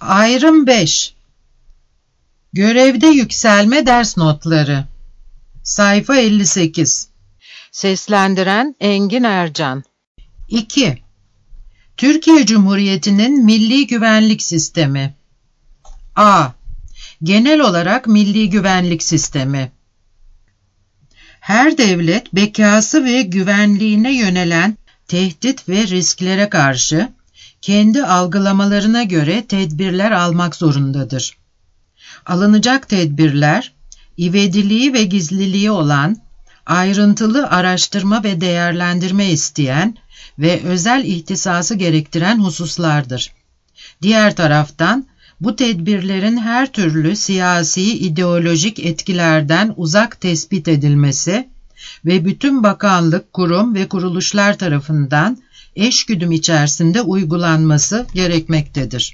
Ayrım 5. Görevde yükselme ders notları. Sayfa 58. Seslendiren Engin Ercan. 2. Türkiye Cumhuriyeti'nin Milli Güvenlik Sistemi. A. Genel olarak Milli Güvenlik Sistemi. Her devlet bekası ve güvenliğine yönelen tehdit ve risklere karşı kendi algılamalarına göre tedbirler almak zorundadır. Alınacak tedbirler, ivediliği ve gizliliği olan, ayrıntılı araştırma ve değerlendirme isteyen ve özel ihtisası gerektiren hususlardır. Diğer taraftan, bu tedbirlerin her türlü siyasi, ideolojik etkilerden uzak tespit edilmesi ve bütün bakanlık, kurum ve kuruluşlar tarafından eşgüdüm içerisinde uygulanması gerekmektedir.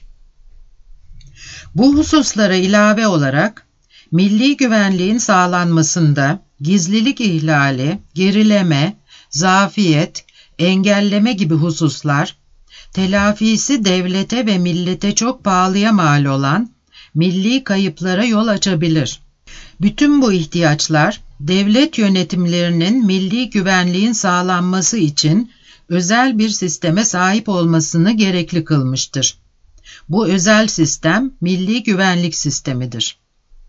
Bu hususlara ilave olarak, milli güvenliğin sağlanmasında gizlilik ihlali, gerileme, zafiyet, engelleme gibi hususlar, telafisi devlete ve millete çok pahalıya mal olan milli kayıplara yol açabilir. Bütün bu ihtiyaçlar, devlet yönetimlerinin milli güvenliğin sağlanması için özel bir sisteme sahip olmasını gerekli kılmıştır. Bu özel sistem, milli güvenlik sistemidir.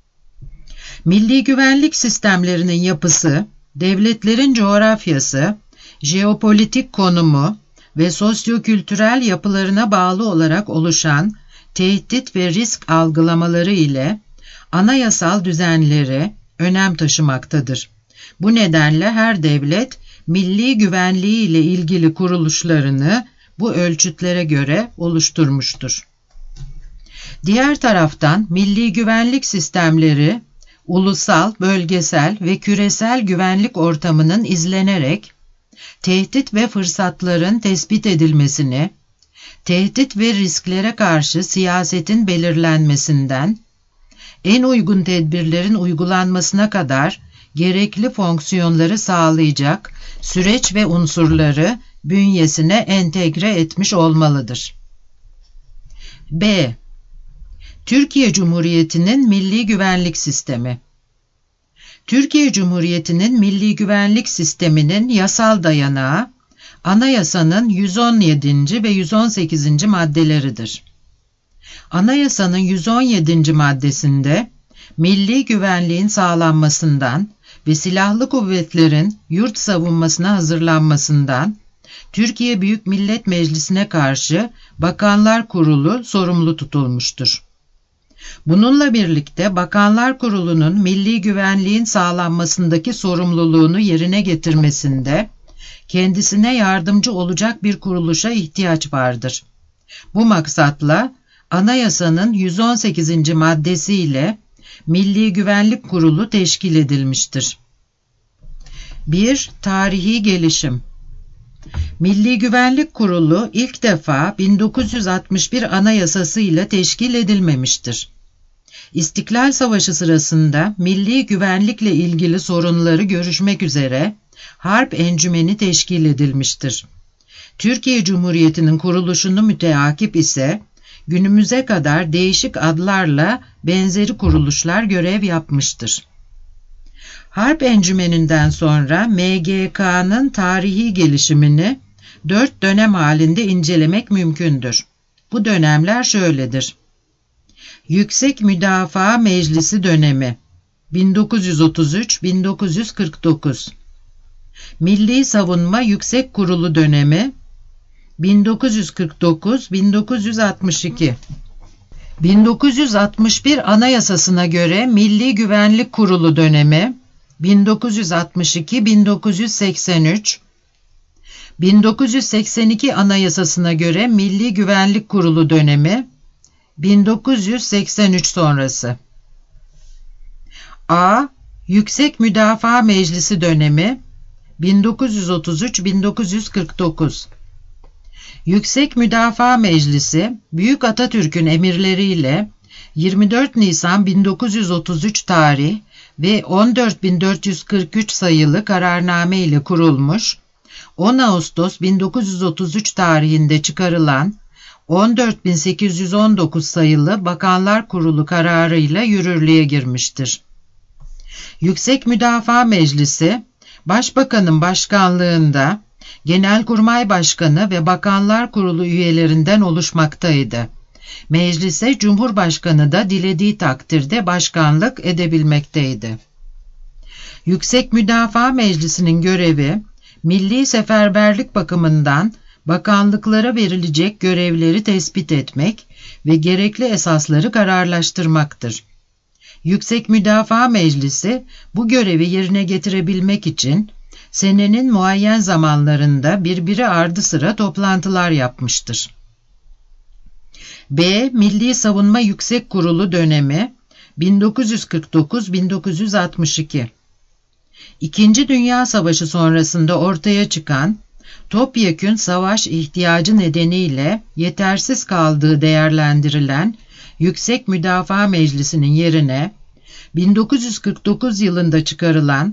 Milli güvenlik sistemlerinin yapısı, devletlerin coğrafyası, jeopolitik konumu ve sosyokültürel yapılarına bağlı olarak oluşan tehdit ve risk algılamaları ile anayasal düzenleri önem taşımaktadır. Bu nedenle her devlet, milli güvenliği ile ilgili kuruluşlarını bu ölçütlere göre oluşturmuştur. Diğer taraftan milli güvenlik sistemleri, ulusal, bölgesel ve küresel güvenlik ortamının izlenerek, tehdit ve fırsatların tespit edilmesini, tehdit ve risklere karşı siyasetin belirlenmesinden, en uygun tedbirlerin uygulanmasına kadar gerekli fonksiyonları sağlayacak süreç ve unsurları bünyesine entegre etmiş olmalıdır. B. Türkiye Cumhuriyeti'nin Milli Güvenlik Sistemi. Türkiye Cumhuriyeti'nin Milli Güvenlik Sistemi'nin yasal dayanağı, Anayasanın 117. ve 118. maddeleridir. Anayasanın 117. maddesinde, milli güvenliğin sağlanmasından ve silahlı kuvvetlerin yurt savunmasına hazırlanmasından, Türkiye Büyük Millet Meclisi'ne karşı Bakanlar Kurulu sorumlu tutulmuştur. Bununla birlikte Bakanlar Kurulu'nun milli güvenliğin sağlanmasındaki sorumluluğunu yerine getirmesinde kendisine yardımcı olacak bir kuruluşa ihtiyaç vardır. Bu maksatla Anayasanın 118. maddesiyle Milli Güvenlik Kurulu teşkil edilmiştir. 1. Tarihi gelişim. Milli Güvenlik Kurulu ilk defa 1961 Anayasası ile teşkil edilmemiştir. İstiklal Savaşı sırasında milli güvenlikle ilgili sorunları görüşmek üzere Harp Encümeni teşkil edilmiştir. Türkiye Cumhuriyeti'nin kuruluşunu müteakip ise günümüze kadar değişik adlarla benzeri kuruluşlar görev yapmıştır. Harp Encümeni'nden sonra MGK'nın tarihi gelişimini 4 dönem halinde incelemek mümkündür. Bu dönemler şöyledir. Yüksek Müdafaa Meclisi dönemi 1933-1949, Milli Savunma Yüksek Kurulu dönemi 1949-1962, 1961 Anayasasına göre Milli Güvenlik Kurulu dönemi 1962-1983, 1982 Anayasasına göre Milli Güvenlik Kurulu dönemi 1983 sonrası. A. Yüksek Müdafaa Meclisi dönemi 1933-1949. Yüksek Müdafaa Meclisi, Büyük Atatürk'ün emirleriyle 24 Nisan 1933 tarih ve 14.443 sayılı kararname ile kurulmuş, 10 Ağustos 1933 tarihinde çıkarılan 14.819 sayılı Bakanlar Kurulu kararıyla yürürlüğe girmiştir. Yüksek Müdafaa Meclisi, Başbakanın başkanlığında Genelkurmay Başkanı ve Bakanlar Kurulu üyelerinden oluşmaktaydı. Meclise Cumhurbaşkanı da dilediği takdirde başkanlık edebilmekteydi. Yüksek Müdafaa Meclisi'nin görevi, milli seferberlik bakımından bakanlıklara verilecek görevleri tespit etmek ve gerekli esasları kararlaştırmaktır. Yüksek Müdafaa Meclisi bu görevi yerine getirebilmek için senenin muayyen zamanlarında birbiri ardı sıra toplantılar yapmıştır. B. Milli Savunma Yüksek Kurulu dönemi 1949-1962. İkinci Dünya Savaşı sonrasında ortaya çıkan topyekün savaş ihtiyacı nedeniyle yetersiz kaldığı değerlendirilen Yüksek Müdafaa Meclisi'nin yerine 1949 yılında çıkarılan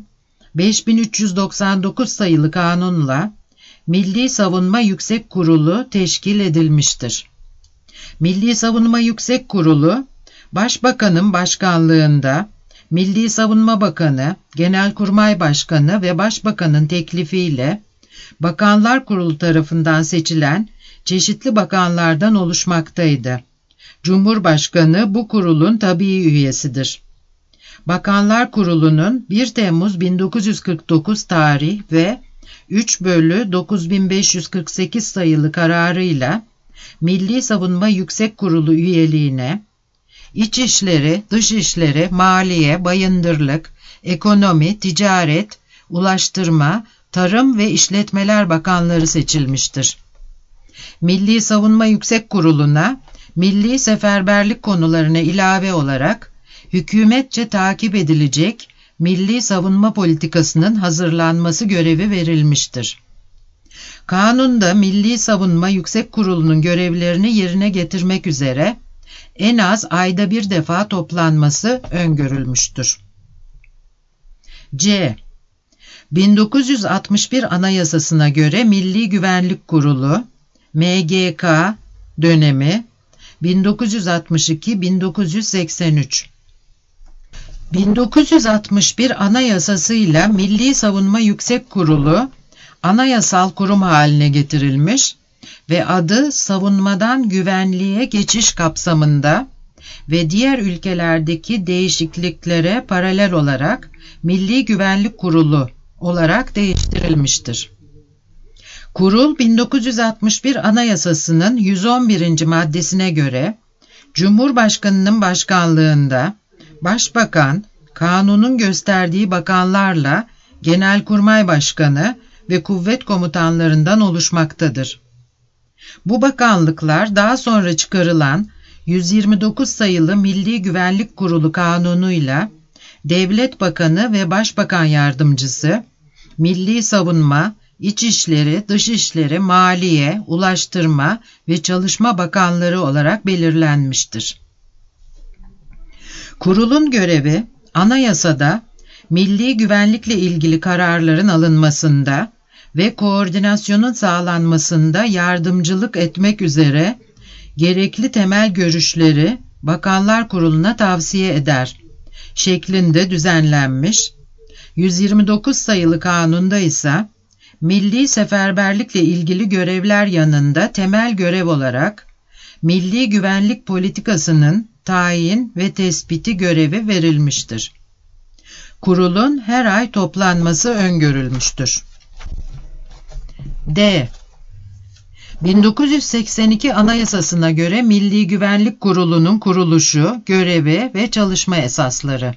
5399 sayılı kanunla Milli Savunma Yüksek Kurulu teşkil edilmiştir. Milli Savunma Yüksek Kurulu, Başbakanın başkanlığında Milli Savunma Bakanı, Genelkurmay Başkanı ve Başbakanın teklifiyle Bakanlar Kurulu tarafından seçilen çeşitli bakanlardan oluşmaktaydı. Cumhurbaşkanı bu kurulun tabii üyesidir. Bakanlar Kurulu'nun 1 Temmuz 1949 tarih ve 3/9548 sayılı kararıyla Milli Savunma Yüksek Kurulu üyeliğine İçişleri, Dışişleri, Maliye, Bayındırlık, Ekonomi, Ticaret, Ulaştırma, Tarım ve İşletmeler Bakanları seçilmiştir. Milli Savunma Yüksek Kurulu'na milli seferberlik konularına ilave olarak hükümetçe takip edilecek milli savunma politikasının hazırlanması görevi verilmiştir. Kanunda Milli Savunma Yüksek Kurulu'nun görevlerini yerine getirmek üzere en az ayda bir defa toplanması öngörülmüştür. C. 1961 Anayasasına göre Milli Güvenlik Kurulu, MGK dönemi 1962-1983. 1961 Anayasasıyla Milli Savunma Yüksek Kurulu anayasal kurum haline getirilmiş ve adı savunmadan güvenliğe geçiş kapsamında ve diğer ülkelerdeki değişikliklere paralel olarak Milli Güvenlik Kurulu olarak değiştirilmiştir. Kurul 1961 Anayasası'nın 111. maddesine göre Cumhurbaşkanı'nın başkanlığında Başbakan, kanunun gösterdiği bakanlarla Genelkurmay Başkanı ve kuvvet komutanlarından oluşmaktadır. Bu bakanlıklar daha sonra çıkarılan 129 sayılı Milli Güvenlik Kurulu kanunuyla Devlet Bakanı ve Başbakan Yardımcısı, Milli Savunma, İçişleri, Dışişleri, Maliye, Ulaştırma ve Çalışma Bakanları olarak belirlenmiştir. Kurulun görevi, anayasada milli güvenlikle ilgili kararların alınmasında ve koordinasyonun sağlanmasında yardımcılık etmek üzere gerekli temel görüşleri Bakanlar Kurulu'na tavsiye eder şeklinde düzenlenmiş. 129 sayılı kanunda ise milli seferberlikle ilgili görevler yanında temel görev olarak milli güvenlik politikasının tayin ve tespiti görevi verilmiştir. Kurulun her ay toplanması öngörülmüştür. D. 1982 Anayasasına göre Milli Güvenlik Kurulu'nun kuruluşu, görevi ve çalışma esasları.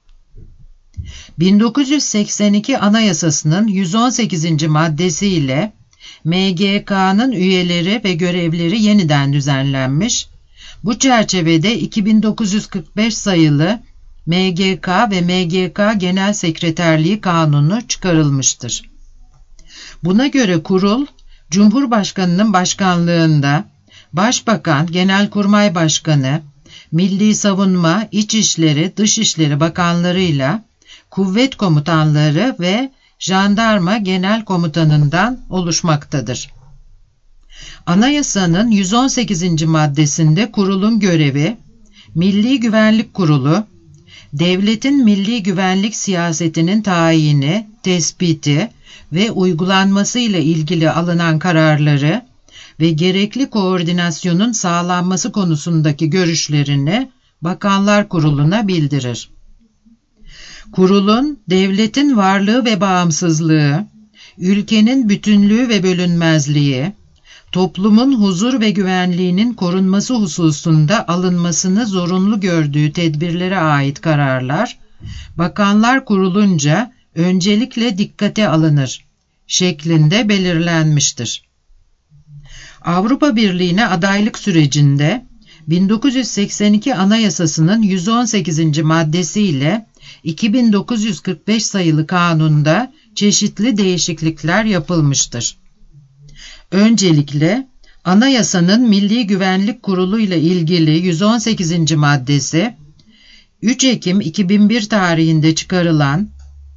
1982 Anayasası'nın 118. maddesi ile MGK'nın üyeleri ve görevleri yeniden düzenlenmiş, bu çerçevede 2945 sayılı MGK ve MGK Genel Sekreterliği Kanunu çıkarılmıştır. Buna göre kurul, Cumhurbaşkanı'nın başkanlığında Başbakan, Genelkurmay Başkanı, Milli Savunma, İçişleri, Dışişleri Bakanlarıyla kuvvet komutanları ve jandarma genel komutanından oluşmaktadır. Anayasanın 118. maddesinde kurulun görevi, Milli Güvenlik Kurulu, devletin milli güvenlik siyasetinin tayini, tespiti ve uygulanması ile ilgili alınan kararları ve gerekli koordinasyonun sağlanması konusundaki görüşlerini Bakanlar Kurulu'na bildirir. Kurulun devletin varlığı ve bağımsızlığı, ülkenin bütünlüğü ve bölünmezliği, toplumun huzur ve güvenliğinin korunması hususunda alınmasını zorunlu gördüğü tedbirlere ait kararlar, Bakanlar Kurulu'nca öncelikle dikkate alınır şeklinde belirlenmiştir. Avrupa Birliği'ne adaylık sürecinde 1982 Anayasası'nın 118. maddesiyle 2945 sayılı kanunda çeşitli değişiklikler yapılmıştır. Öncelikle Anayasanın Milli Güvenlik Kurulu ile ilgili 118. maddesi 3 Ekim 2001 tarihinde çıkarılan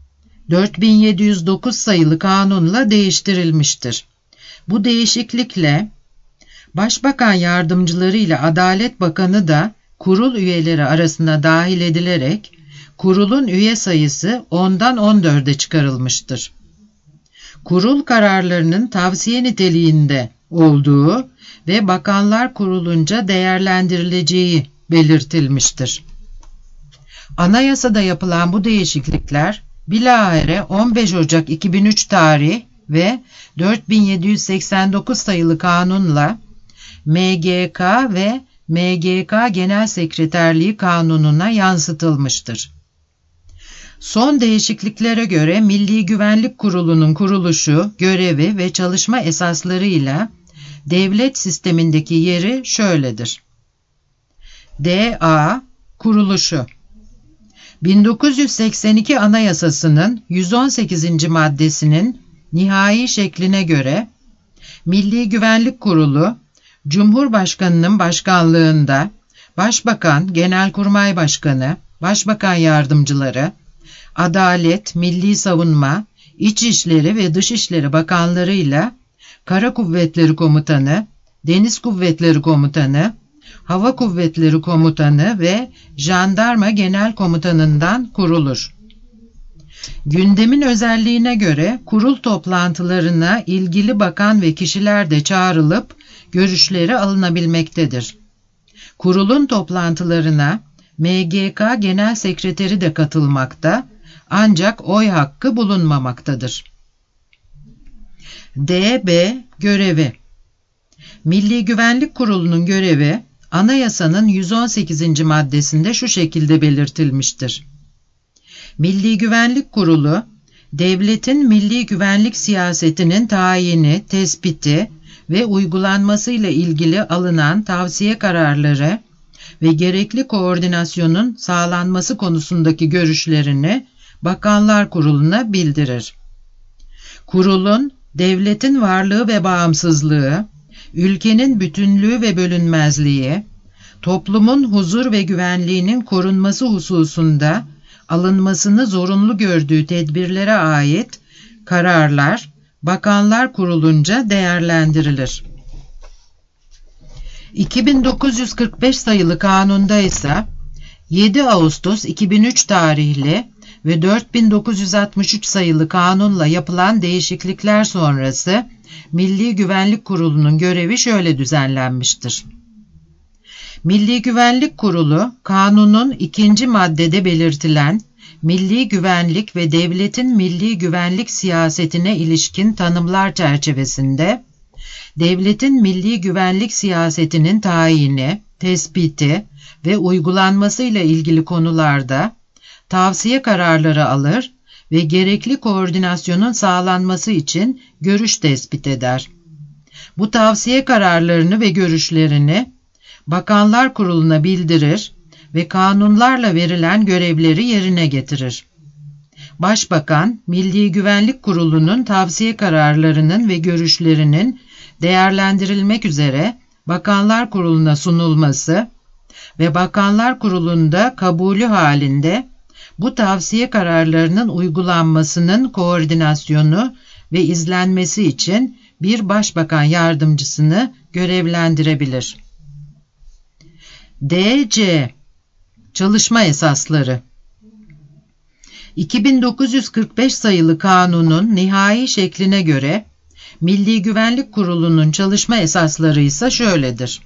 4709 sayılı kanunla değiştirilmiştir. Bu değişiklikle Başbakan yardımcıları ile Adalet Bakanı da kurul üyeleri arasına dahil edilerek kurulun üye sayısı 10'dan 14'e çıkarılmıştır. Kurul kararlarının tavsiye niteliğinde olduğu ve Bakanlar Kurulu'nca değerlendirileceği belirtilmiştir. Anayasada yapılan bu değişiklikler bilahare 15 Ocak 2003 tarih ve 4789 sayılı kanunla MGK ve MGK Genel Sekreterliği Kanunu'na yansıtılmıştır. Son değişikliklere göre Milli Güvenlik Kurulu'nun kuruluşu, görevi ve çalışma esaslarıyla devlet sistemindeki yeri şöyledir. D.A. Kuruluşu 1982 Anayasası'nın 118. maddesinin nihai şekline göre Milli Güvenlik Kurulu, Cumhurbaşkanı'nın başkanlığında Başbakan, Genelkurmay Başkanı, Başbakan Yardımcıları, Adalet, Milli Savunma, İçişleri ve Dışişleri Bakanlarıyla Kara Kuvvetleri Komutanı, Deniz Kuvvetleri Komutanı, Hava Kuvvetleri Komutanı ve Jandarma Genel Komutanı'ndan kurulur. Gündemin özelliğine göre kurul toplantılarına ilgili bakan ve kişiler de çağrılıp görüşleri alınabilmektedir. Kurulun toplantılarına MGK Genel Sekreteri de katılmakta, ancak oy hakkı bulunmamaktadır. D.B. Görevi Milli Güvenlik Kurulu'nun görevi, Anayasanın 118. maddesinde şu şekilde belirtilmiştir. Milli Güvenlik Kurulu, devletin milli güvenlik siyasetinin tayini, tespiti ve uygulanmasıyla ilgili alınan tavsiye kararları ve gerekli koordinasyonun sağlanması konusundaki görüşlerini Bakanlar Kurulu'na bildirir. Kurulun, devletin varlığı ve bağımsızlığı, ülkenin bütünlüğü ve bölünmezliği, toplumun huzur ve güvenliğinin korunması hususunda alınmasını zorunlu gördüğü tedbirlere ait kararlar Bakanlar Kurulu'nca değerlendirilir. 2945 sayılı kanunda ise 7 Ağustos 2003 tarihli ve 4963 sayılı kanunla yapılan değişiklikler sonrası Milli Güvenlik Kurulu'nun görevi şöyle düzenlenmiştir. Milli Güvenlik Kurulu, kanunun 2. maddede belirtilen milli güvenlik ve devletin milli güvenlik siyasetine ilişkin tanımlar çerçevesinde, devletin milli güvenlik siyasetinin tayini, tespiti ve uygulanmasıyla ilgili konularda tavsiye kararları alır ve gerekli koordinasyonun sağlanması için görüş tespit eder. Bu tavsiye kararlarını ve görüşlerini Bakanlar Kurulu'na bildirir ve kanunlarla verilen görevleri yerine getirir. Başbakan, Milli Güvenlik Kurulu'nun tavsiye kararlarının ve görüşlerinin değerlendirilmek üzere Bakanlar Kurulu'na sunulması ve Bakanlar Kurulu'nda kabulü halinde bu tavsiye kararlarının uygulanmasının koordinasyonu ve izlenmesi için bir başbakan yardımcısını görevlendirebilir. D.C. Çalışma esasları. 2945 sayılı kanunun nihai şekline göre Milli Güvenlik Kurulu'nun çalışma esasları ise şöyledir.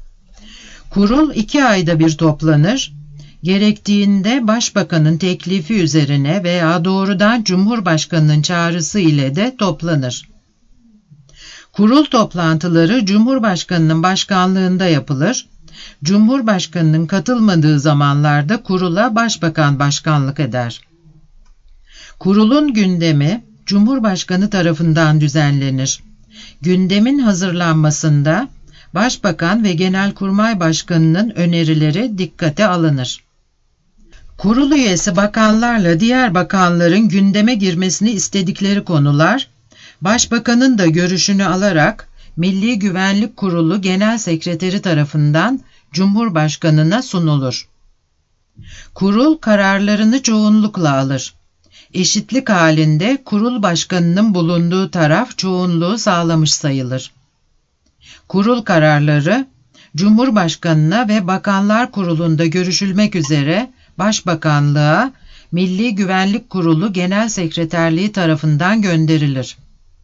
Kurul 2 ayda bir toplanır, gerektiğinde Başbakanın teklifi üzerine veya doğrudan Cumhurbaşkanı'nın çağrısı ile de toplanır. Kurul toplantıları Cumhurbaşkanı'nın başkanlığında yapılır. Cumhurbaşkanı'nın katılmadığı zamanlarda kurula Başbakan başkanlık eder. Kurulun gündemi Cumhurbaşkanı tarafından düzenlenir. Gündemin hazırlanmasında Başbakan ve Genelkurmay Başkanı'nın önerileri dikkate alınır. Kurul üyesi bakanlarla diğer bakanların gündeme girmesini istedikleri konular, Başbakanın da görüşünü alarak Milli Güvenlik Kurulu Genel Sekreteri tarafından Cumhurbaşkanı'na sunulur. Kurul kararlarını çoğunlukla alır. Eşitlik halinde kurul başkanının bulunduğu taraf çoğunluğu sağlamış sayılır. Kurul kararları Cumhurbaşkanı'na ve Bakanlar Kurulu'nda görüşülmek üzere Başbakanlığa Milli Güvenlik Kurulu Genel Sekreterliği tarafından gönderilir.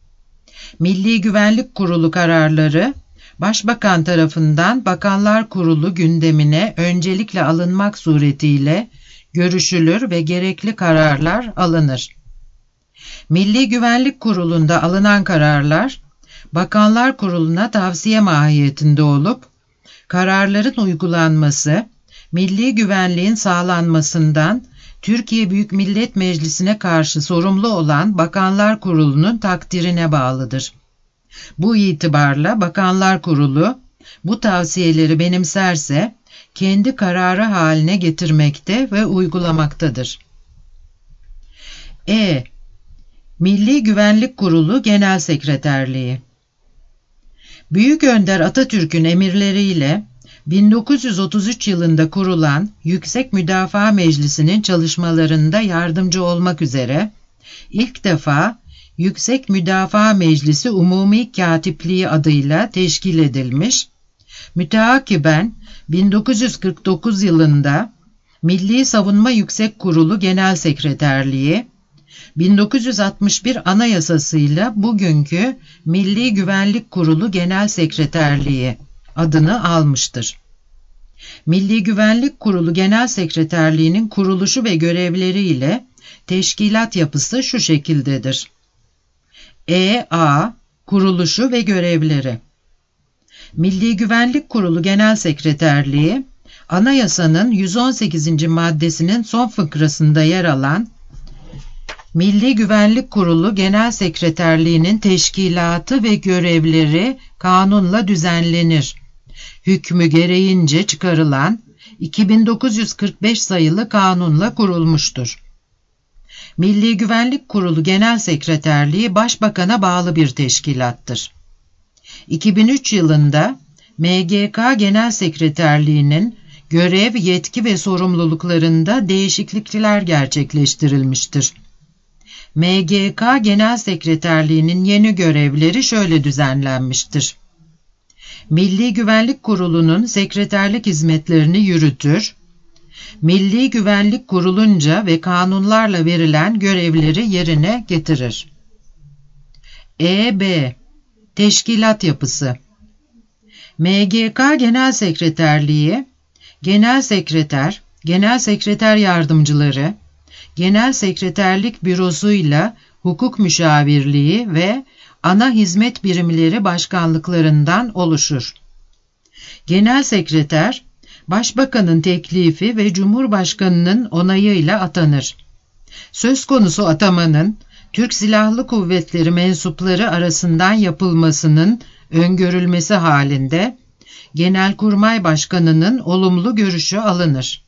Milli Güvenlik Kurulu kararları Başbakan tarafından Bakanlar Kurulu gündemine öncelikle alınmak suretiyle görüşülür ve gerekli kararlar alınır. Milli Güvenlik Kurulu'nda alınan kararlar, Bakanlar Kurulu'na tavsiye mahiyetinde olup, kararların uygulanması, milli güvenliğin sağlanmasından Türkiye Büyük Millet Meclisi'ne karşı sorumlu olan Bakanlar Kurulu'nun takdirine bağlıdır. Bu itibarla Bakanlar Kurulu, bu tavsiyeleri benimserse, kendi kararı haline getirmekte ve uygulamaktadır. Milli Güvenlik Kurulu Genel Sekreterliği. Büyük Önder Atatürk'ün emirleriyle 1933 yılında kurulan Yüksek Müdafaa Meclisi'nin çalışmalarında yardımcı olmak üzere ilk defa Yüksek Müdafaa Meclisi Umumi Katipliği adıyla teşkil edilmiş, müteakiben 1949 yılında Milli Savunma Yüksek Kurulu Genel Sekreterliği, 1961 Anayasasıyla bugünkü Milli Güvenlik Kurulu Genel Sekreterliği adını almıştır. Milli Güvenlik Kurulu Genel Sekreterliği'nin kuruluşu ve görevleri ile teşkilat yapısı şu şekildedir. Kuruluşu ve görevleri. Milli Güvenlik Kurulu Genel Sekreterliği, Anayasanın 118. maddesinin son fıkrasında yer alan Milli Güvenlik Kurulu Genel Sekreterliği'nin teşkilatı ve görevleri kanunla düzenlenir. Hükmü gereğince çıkarılan 2945 sayılı kanunla kurulmuştur. Milli Güvenlik Kurulu Genel Sekreterliği Başbakan'a bağlı bir teşkilattır. 2003 yılında MGK Genel Sekreterliği'nin görev, yetki ve sorumluluklarında değişiklikler gerçekleştirilmiştir. MGK Genel Sekreterliği'nin yeni görevleri şöyle düzenlenmiştir. Milli Güvenlik Kurulu'nun sekreterlik hizmetlerini yürütür, Milli Güvenlik Kurulunca ve kanunlarla verilen görevleri yerine getirir. Teşkilat yapısı. MGK Genel Sekreterliği, Genel Sekreter, Genel Sekreter Yardımcıları, Genel Sekreterlik Bürosu'yla Hukuk Müşavirliği ve Ana Hizmet Birimleri Başkanlıklarından oluşur. Genel Sekreter, Başbakanın teklifi ve Cumhurbaşkanı'nın onayıyla atanır. Söz konusu atamanın, Türk Silahlı Kuvvetleri mensupları arasından yapılmasının öngörülmesi halinde, Genelkurmay Başkanı'nın olumlu görüşü alınır.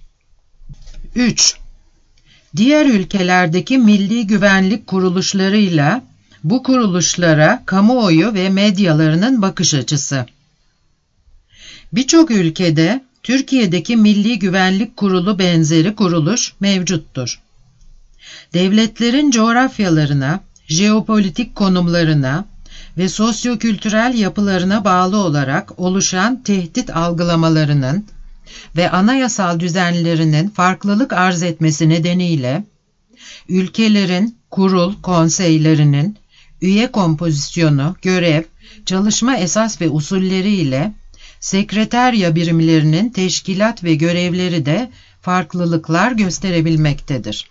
3. Diğer ülkelerdeki milli güvenlik kuruluşlarıyla bu kuruluşlara kamuoyu ve medyalarının bakış açısı. Birçok ülkede Türkiye'deki Milli Güvenlik Kurulu benzeri kuruluş mevcuttur. Devletlerin coğrafyalarına, jeopolitik konumlarına ve sosyokültürel yapılarına bağlı olarak oluşan tehdit algılamalarının ve anayasal düzenlerinin farklılık arz etmesi nedeniyle ülkelerin kurul konseylerinin üye kompozisyonu, görev, çalışma esas ve usulleri ile sekreterya birimlerinin teşkilat ve görevleri de farklılıklar gösterebilmektedir.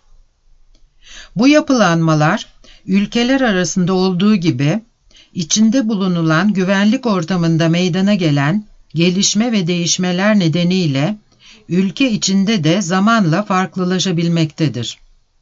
Bu yapılanmalar ülkeler arasında olduğu gibi içinde bulunulan güvenlik ortamında meydana gelen gelişme ve değişmeler nedeniyle ülke içinde de zamanla farklılaşabilmektedir.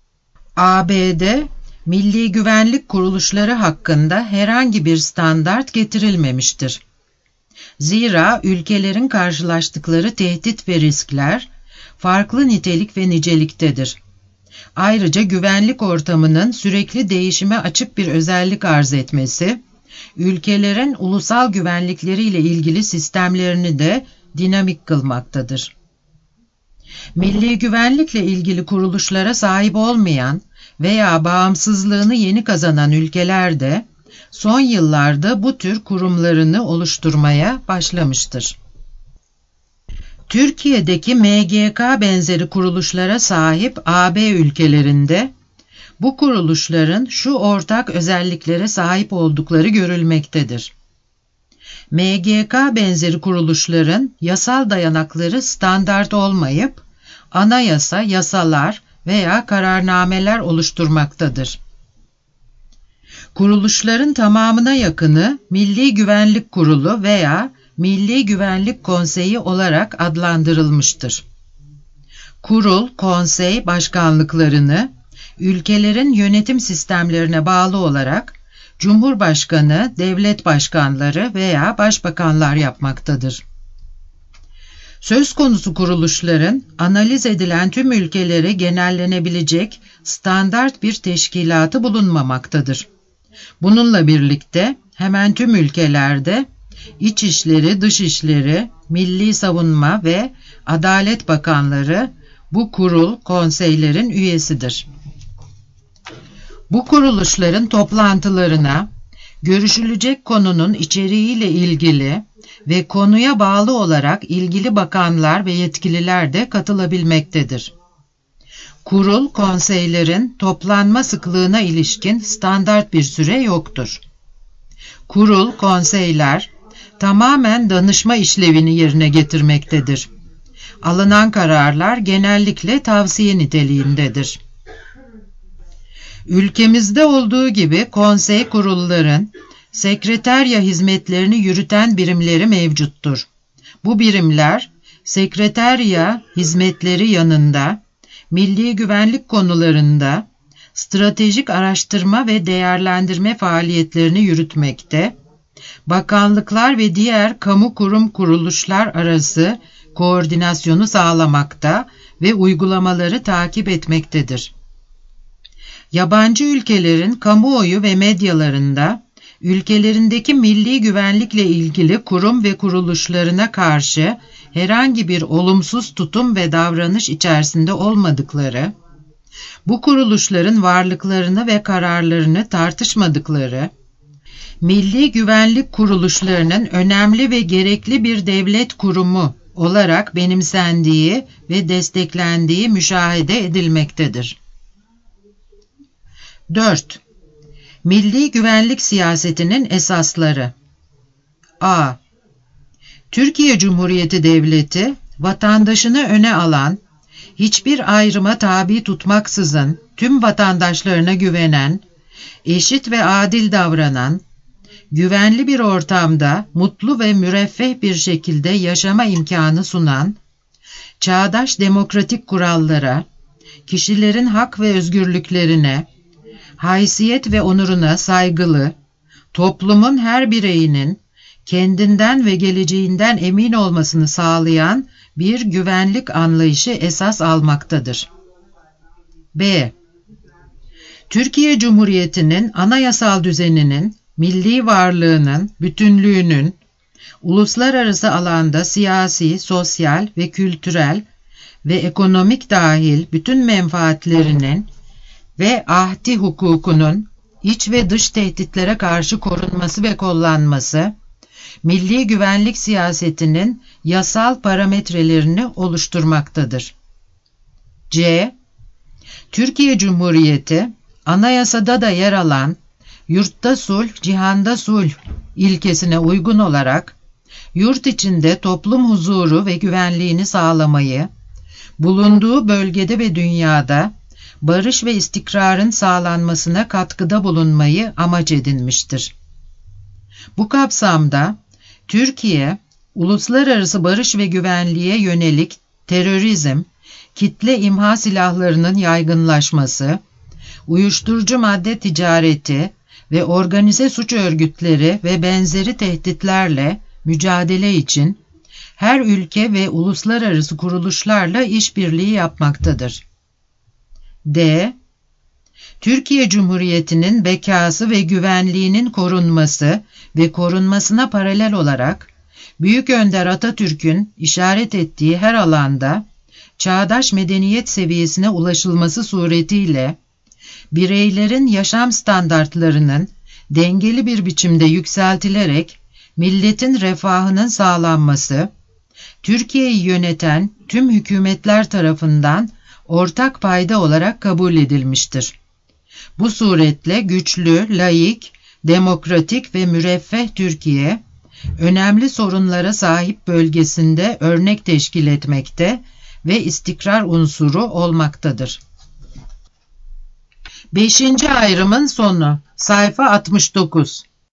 ABD, milli güvenlik kuruluşları hakkında herhangi bir standart getirilmemiştir. Zira ülkelerin karşılaştıkları tehdit ve riskler farklı nitelik ve niceliktedir. Ayrıca güvenlik ortamının sürekli değişime açık bir özellik arz etmesi, ülkelerin ulusal güvenlikleriyle ilgili sistemlerini de dinamik kılmaktadır. Milli güvenlikle ilgili kuruluşlara sahip olmayan veya bağımsızlığını yeni kazanan ülkeler de son yıllarda bu tür kurumlarını oluşturmaya başlamıştır. Türkiye'deki MGK benzeri kuruluşlara sahip AB ülkelerinde bu kuruluşların şu ortak özelliklere sahip oldukları görülmektedir. MGK benzeri kuruluşların yasal dayanakları standart olmayıp anayasa, yasalar veya kararnameler oluşturmaktadır. Kuruluşların tamamına yakını Milli Güvenlik Kurulu veya Milli Güvenlik Konseyi olarak adlandırılmıştır. Kurul, konsey başkanlıklarını ülkelerin yönetim sistemlerine bağlı olarak Cumhurbaşkanı, devlet başkanları veya başbakanlar yapmaktadır. Söz konusu kuruluşların analiz edilen tüm ülkelere genellenebilecek standart bir teşkilatı bulunmamaktadır. Bununla birlikte hemen tüm ülkelerde İçişleri, Dışişleri, Milli Savunma ve Adalet Bakanları bu kurul, konseylerin üyesidir. Bu kuruluşların toplantılarına görüşülecek konunun içeriğiyle ilgili ve konuya bağlı olarak ilgili bakanlar ve yetkililer de katılabilmektedir. Kurul, konseylerin toplanma sıklığına ilişkin standart bir süre yoktur. Kurul, konseyler tamamen danışma işlevini yerine getirmektedir. Alınan kararlar genellikle tavsiye niteliğindedir. Ülkemizde olduğu gibi konsey kurulların sekreterya hizmetlerini yürüten birimleri mevcuttur. Bu birimler sekreterya hizmetleri yanında milli güvenlik konularında stratejik araştırma ve değerlendirme faaliyetlerini yürütmekte, bakanlıklar ve diğer kamu kurum kuruluşlar arası koordinasyonu sağlamakta ve uygulamaları takip etmektedir. Yabancı ülkelerin kamuoyu ve medyalarında ülkelerindeki milli güvenlikle ilgili kurum ve kuruluşlarına karşı herhangi bir olumsuz tutum ve davranış içerisinde olmadıkları, bu kuruluşların varlıklarını ve kararlarını tartışmadıkları, milli güvenlik kuruluşlarının önemli ve gerekli bir devlet kurumu olarak benimsendiği ve desteklendiği müşahede edilmektedir. 4. Milli güvenlik siyasetinin esasları. A. Türkiye Cumhuriyeti Devleti, vatandaşını öne alan, hiçbir ayrıma tabi tutmaksızın tüm vatandaşlarına güvenen, eşit ve adil davranan, güvenli bir ortamda mutlu ve müreffeh bir şekilde yaşama imkanı sunan, çağdaş demokratik kurallara, kişilerin hak ve özgürlüklerine, haysiyet ve onuruna saygılı, toplumun her bireyinin kendinden ve geleceğinden emin olmasını sağlayan bir güvenlik anlayışı esas almaktadır. B. Türkiye Cumhuriyeti'nin anayasal düzeninin, milli varlığının, bütünlüğünün, uluslararası alanda siyasi, sosyal ve kültürel ve ekonomik dahil bütün menfaatlerinin ve ahdi hukukunun iç ve dış tehditlere karşı korunması ve kollanması, milli güvenlik siyasetinin yasal parametrelerini oluşturmaktadır. C. Türkiye Cumhuriyeti, anayasada da yer alan yurtta sulh, cihanda sulh ilkesine uygun olarak, yurt içinde toplum huzuru ve güvenliğini sağlamayı, bulunduğu bölgede ve dünyada barış ve istikrarın sağlanmasına katkıda bulunmayı amaç edinmiştir. Bu kapsamda Türkiye, uluslararası barış ve güvenliğe yönelik terörizm, kitle imha silahlarının yaygınlaşması, uyuşturucu madde ticareti ve organize suç örgütleri ve benzeri tehditlerle mücadele için her ülke ve uluslararası kuruluşlarla işbirliği yapmaktadır. D. Türkiye Cumhuriyeti'nin bekası ve güvenliğinin korunması ve korunmasına paralel olarak Büyük Önder Atatürk'ün işaret ettiği her alanda çağdaş medeniyet seviyesine ulaşılması suretiyle bireylerin yaşam standartlarının dengeli bir biçimde yükseltilerek milletin refahının sağlanması, Türkiye'yi yöneten tüm hükümetler tarafından ortak payda olarak kabul edilmiştir. Bu suretle güçlü, laik, demokratik ve müreffeh Türkiye, önemli sorunlara sahip bölgesinde örnek teşkil etmekte ve istikrar unsuru olmaktadır. 5. ayrımın sonu. Sayfa 69.